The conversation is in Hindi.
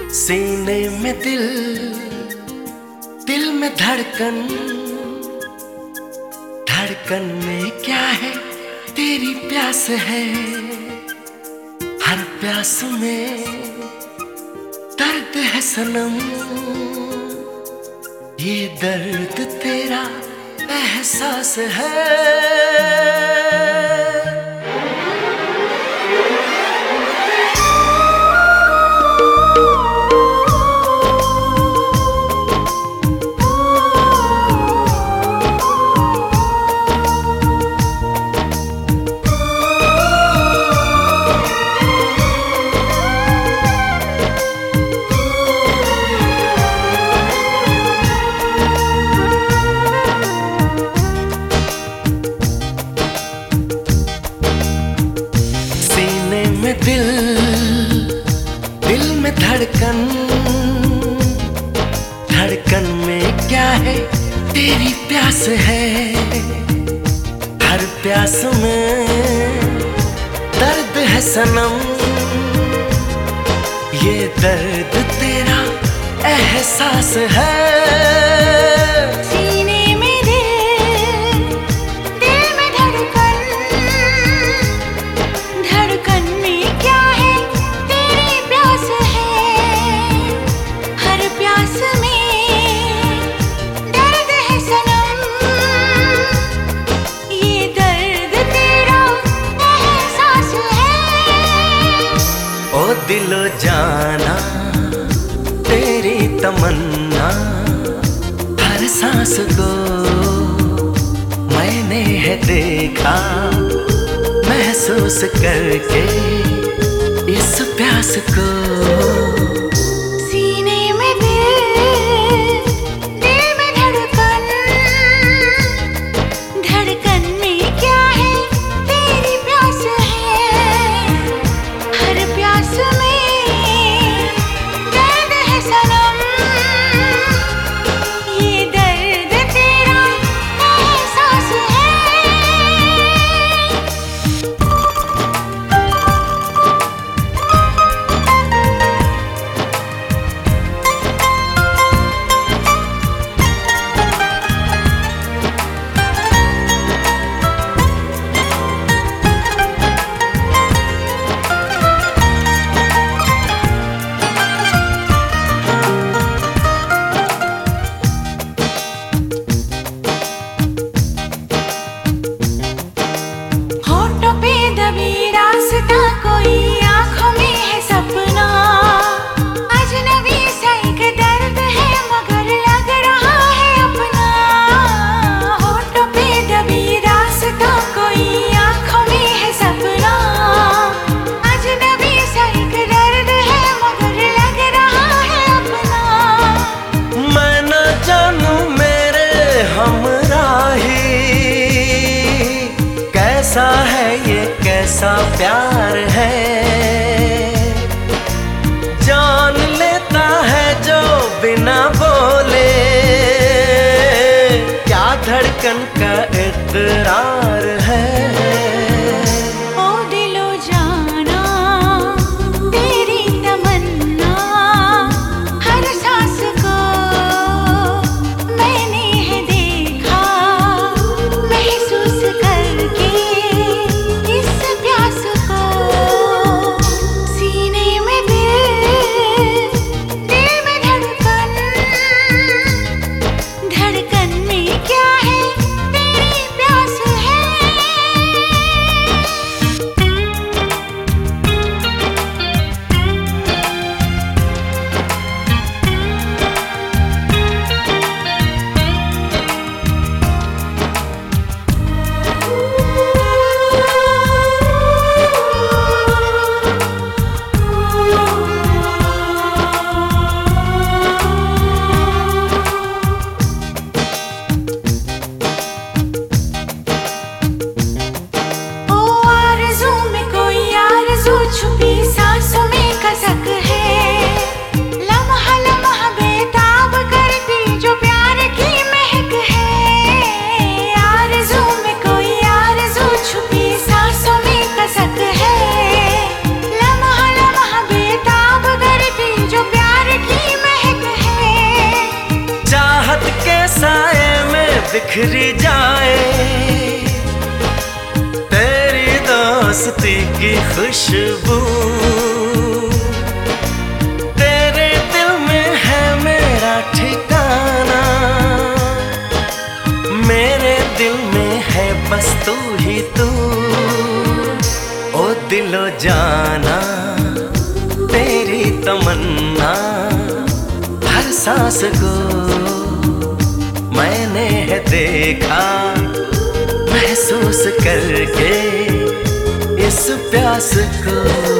सीने में दिल, दिल में धड़कन, धड़कन में क्या है तेरी प्यास है। हर प्यास में दर्द है सनम, ये दर्द तेरा एहसास है। दिल, दिल में धड़कन, धड़कन में क्या है तेरी प्यास है। हर प्यास में दर्द है सनम, ये दर्द तेरा एहसास है। दिलो जाना तेरी तमन्ना, हर सांस को मैंने है देखा, महसूस करके इस प्यास को। कैसा है ये, कैसा प्यार है, जान लेता है जो बिना बोले, क्या धड़कन का इकरार है। धड़कन में क्या है तेरी प्यास है। बिखरी जाए, तेरी दोस्ती की खुशबू तेरे दिल में है मेरा ठिकाना, मेरे दिल में है बस तू ही तू। ओ दिलो जाना तेरी तमन्ना, हर सांस को मैंने है देखा, महसूस करके इस प्यास को।